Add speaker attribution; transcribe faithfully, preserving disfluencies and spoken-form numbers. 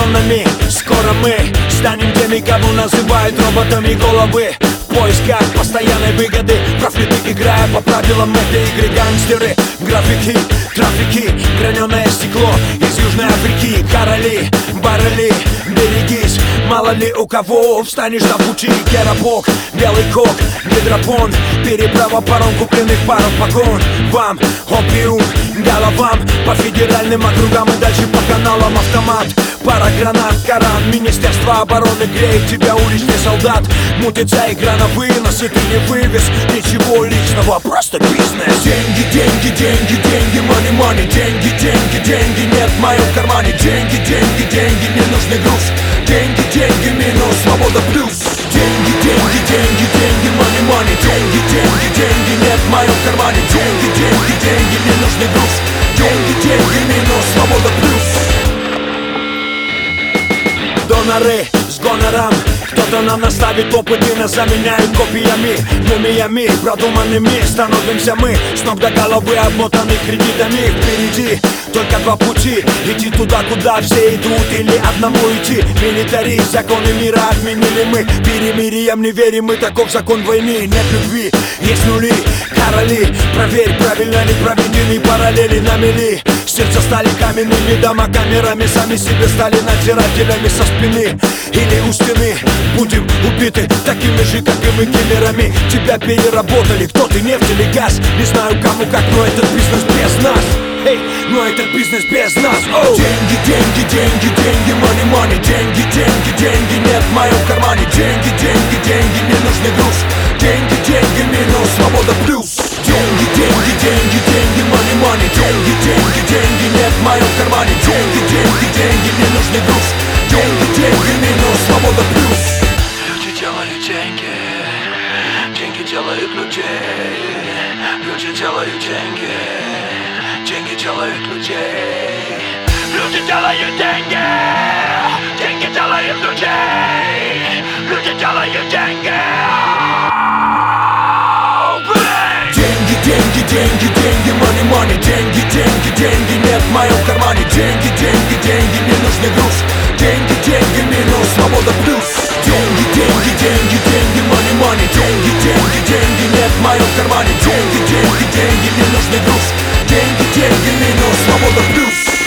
Speaker 1: тоннами. Скоро мы станем теми, кого называют роботами головы. В поисках постоянной выгоды, профиты, играя по правилам этой игры. Гангстеры, графики, трафики, граненое стекло из Южной Африки. Короли, баррели, берегись, мало ли у кого встанешь на пути. Керопок, белый кок, гидропон, переправа паром купленных паров погон. Вам опиум, головам по федеральным округам и дальше по каналам автомат. Пара гранат, Коран, Министерство обороны греет тебя, уличный солдат. Мутится игра на вынос, и ты не вывез ничего личного, просто бизнес. Деньги, деньги, деньги, деньги, money, money. Деньги, деньги, деньги, нет в моем кармане. Деньги, деньги, деньги, мне нужный груз. Деньги, деньги, минус, свобода плюс. Деньги, деньги, деньги, деньги, money, money. Деньги, деньги, деньги, нет в моем кармане. Деньги, деньги, деньги, мне нужный груз. Деньги, деньги, минус, свобода плюс. Доноры с гонором, кто-то нам наставит опыт и нас заменяют копиями, мумиями, продуманными. Становимся мы с ног до головы, обмотаны кредитами. Впереди только два пути, идти туда, куда все идут, или одному идти. Милитари, законы мира отменили мы, перемирием не верим мы, таков закон войны. Нет любви, есть нули, короли, проверь, правильно ли проведены параллели на мели. Сердца стали каменными, дома камерами, сами себе стали надзирателями со спины или у стены. Будем убиты такими же, как и мы, киллерами. Тебя переработали, кто ты, нефть или газ? Не знаю кому как, но этот бизнес без нас. Эй, но этот бизнес без нас. Оу. Деньги, деньги, деньги, деньги, money, money. Деньги, деньги, деньги, нет в моем кармане. Деньги, деньги, деньги, мне нужный груз. Деньги, деньги, минус, свобода плюс. Деньги, деньги, деньги, деньги, money, money. Деньги, деньги, деньги, нет в моем кармане. Деньги, деньги, деньги, мне нужный груз. Деньги, деньги, минус, свобода плюс.
Speaker 2: Люди делают деньги, деньги делают людей. Люди делают деньги, деньги делают людей. Люди делают деньги, деньги делают людей. Люди делают деньги.
Speaker 1: Деньги, деньги, деньги, деньги, money, money. Деньги, деньги, деньги, нет в моем кармане. Деньги, деньги, деньги, мне нужный груз. Деньги, деньги, минус, свобода плюс. Деньги, деньги, деньги, деньги, money, money. Деньги, деньги, деньги, нет в моем кармане. Деньги, деньги, деньги, мне нужный груз. Деньги, деньги, минус, свобода плюс.